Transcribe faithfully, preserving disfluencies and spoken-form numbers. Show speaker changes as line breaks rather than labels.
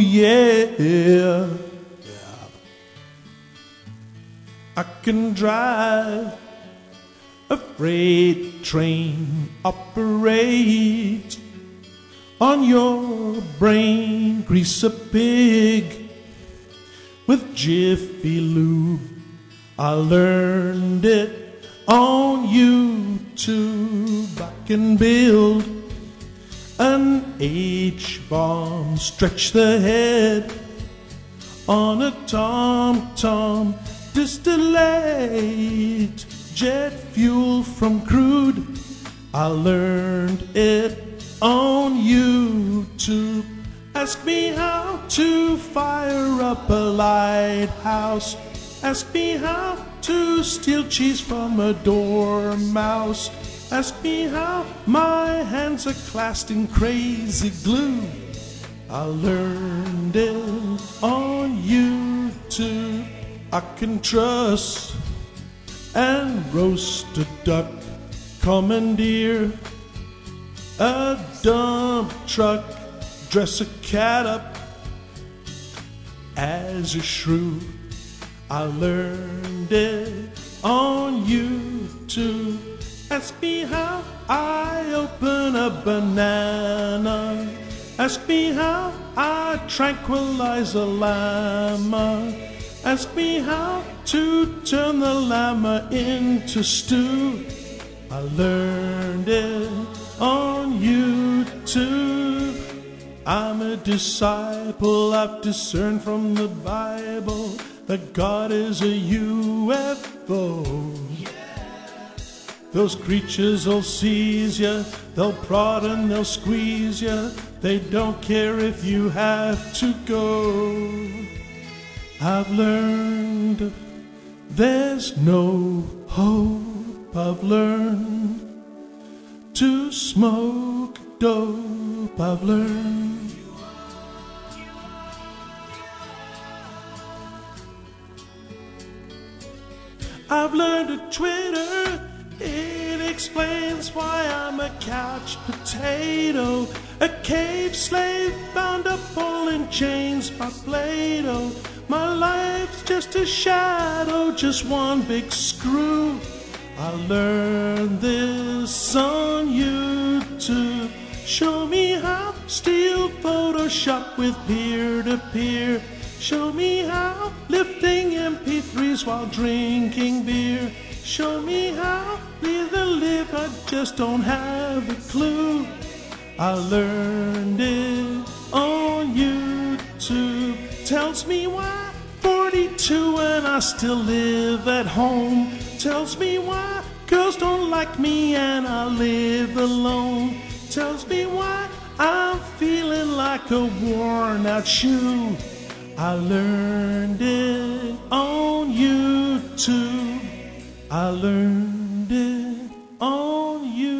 yeah. I can drive a freight train, operate on your brain, grease a pig with Jiffy Lube. I learned it on YouTube. I can build an H-bomb, stretch the head on a tom-tom, distillate jet fuel from crude. I learned it on YouTube. Ask me how to fire up a lighthouse. Ask me how to steal cheese from a dormouse. Ask me how my hands are clasped in crazy glue. I learned it on YouTube. I can truss and roast a duck, commandeer a dump truck, dress a cat up as a shrew. I learned it on YouTube. Ask me how I open a banana. Ask me how I tranquilize a llama. Ask me how to turn the llama into stew. I learned it on YouTube. I'm a disciple, I've discerned from the Bible that God is a U F O. Those creatures will seize ya, they'll prod and they'll squeeze ya. They don't care if you have to go. I've learned there's no hope. I've learned to smoke dope. I've learned I've learned a Twitter. It explains why I'm a couch potato, a cave slave bound up all in chains by Plato. My life's just a shadow, just one big screw. I learned this on YouTube. Show me how to steal Photoshop with peer-to-peer. Show me how lifting M P threes while drinking beer. Show me how live the live, I just don't have a clue. I learned it on YouTube. Tells me why forty-two and I still live at home. Tells me why girls don't like me and I live alone. Tells me why I'm feeling like a worn out shoe. I learned it on YouTube. I learned it on YouTube.